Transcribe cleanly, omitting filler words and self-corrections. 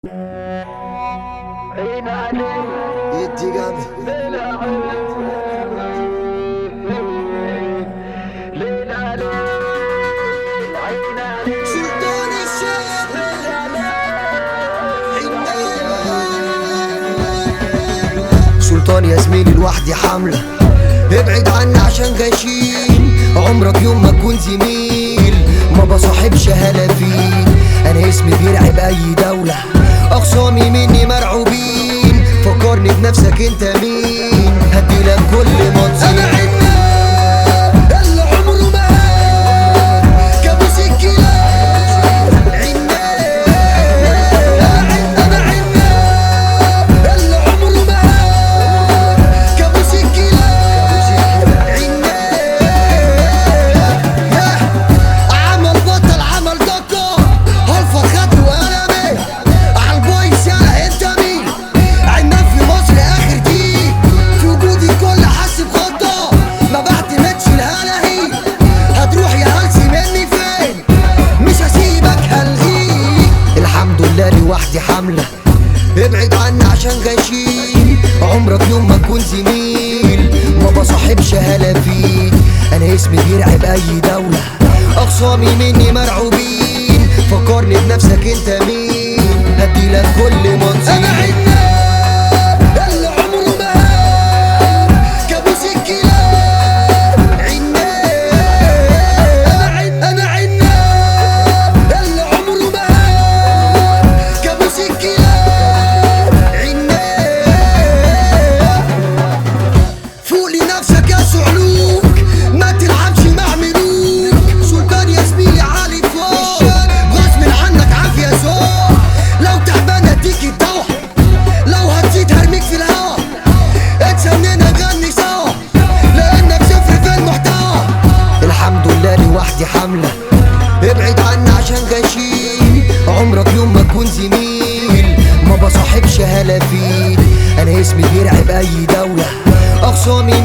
يدي جامد. سلطان الشام سلطان يا زميلي لوحدي حملة، ابعد عني عشان غشيم، عمرك يوم ما تكون زميل، ما بصاحبش هلافين، انا اسمي بيرعب اي دولة، اخصامي مني مرعوبين، فكرني بنفسك انت مين، هديلك كل منظر. انا عناب اللي عمره ما كابوس الكلاب، عناب انا عناب اللي عمره ما كابوس الكلاب، عناب عمل بطل عمل دكة، هالفر خد وقلمي عالبويس، يالا انت مين؟ عناب في مصر اخر دي، في وجودي كل حاسب خطة، ما بعتمدش الهلاهي، هتروح يا هلسي مني فين؟ مش هسيبك هلغيك. الحمد لله لوحدي حملة، ابعد عني عشان غشيم، عمرك يوم ما تكون زميل، ما بصاحبش هلافين، انا اسمي بيرعب اي دولة، اخصامي مني مرعوبين، فكرني بنفسك انت مين، هديلك كل منظر. انا عناب اللي عمره ما كابوس الكلاب، عناب انا عناب اللي عمره ما كابوس الكلاب، عناب فوق لنفسك يا صعلوك، ما تلعبش مع ملوك، سلطان يا زميلي عالي فوق، غصب عنك عافية ذوق، لو تعبان اديك الدوا، لو هتزيد هرميك في الهوا، اتسنينا نغني سوا، لانك صفر في المحتوى. الحمد لله لوحدي حملة، ابعد عني عشان غشيم، عمرك يوم ما تكون زميل، ما بصاحبش هلافين، انا اسمي بيرعب اي دولة، اخصامي